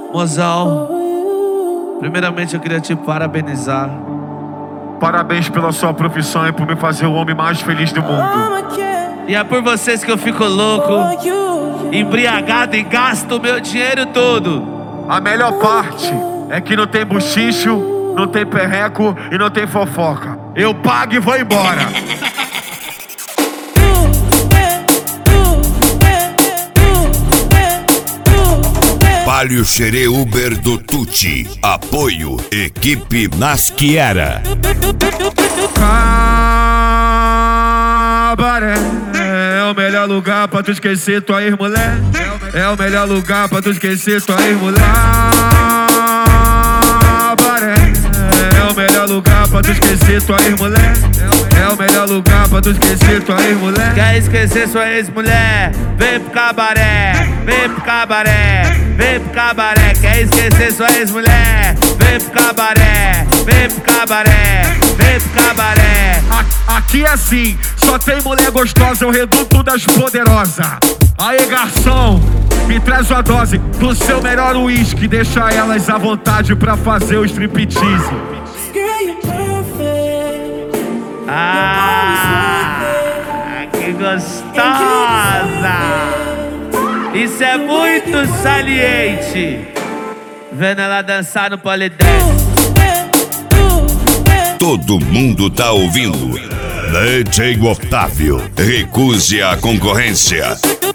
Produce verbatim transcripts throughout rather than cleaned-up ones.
Mozão, primeiramente eu queria te parabenizar. Parabéns pela sua profissão e por me fazer o homem mais feliz do mundo. E é por vocês que eu fico louco, embriagado e gasto o meu dinheiro todo. A melhor parte é que não tem buchicho, não tem perreco e não tem fofoca. Eu pago e vou embora. Palio Xerê Uber do Tuti. Apoio Equipe Nasciera. Cabaré é o melhor lugar pra tu esquecer tua ex-mulher. É o melhor lugar pra tu esquecer tua ex-mulher. Cabaré é o melhor lugar pra tu esquecer tua ex-mulher. É o melhor lugar pra tu esquecer tua ex-mulher. Quer esquecer sua ex-mulher? Vem pro cabaré, vem pro cabaré, vem pro cabaré. Quer esquecer sua ex-mulher? Vem pro cabaré, vem pro cabaré, vem pro cabaré. Aqui é assim, só tem mulher gostosa, é o reduto das poderosas. Aê, garçom, me traz uma dose do seu melhor uísque. Deixa elas à vontade pra fazer o striptease. Ah, que gostosa! Isso é muito saliente. Vendo ela dançar no polidense. Todo mundo tá ouvindo. D J Otávio, recuse a concorrência.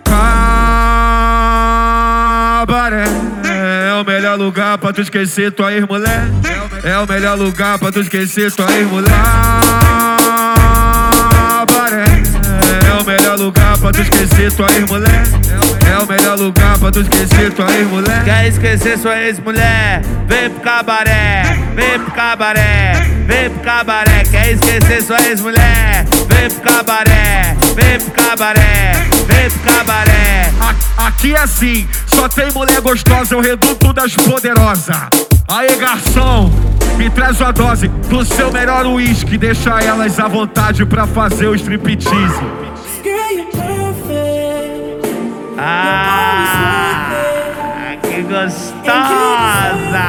Cabaré é o melhor lugar pra tu esquecer tua ex-mulher. É o melhor lugar pra tu esquecer tua ex-mulher. Cabaré é o melhor lugar pra tu esquecer tua ex-mulher. É o melhor lugar pra tu esquecer tua ex-mulher. Quer esquecer sua ex-mulher? Vem pro cabaré, vem pro cabaré, vem pro cabaré. Quer esquecer sua ex-mulher? Vem pro cabaré, vem pro cabaré, vem pro cabaré. Aqui é assim, só tem mulher gostosa, é o reduto das poderosas. Aê, garçom, me traz uma dose do seu melhor uísque. Deixa elas à vontade pra fazer o striptease. Ah, que gostosa!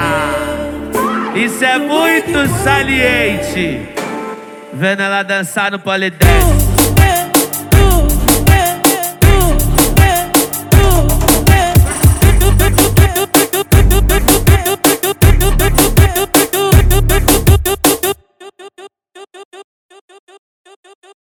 Isso é muito saliente. Vendo ela dançar no polidense.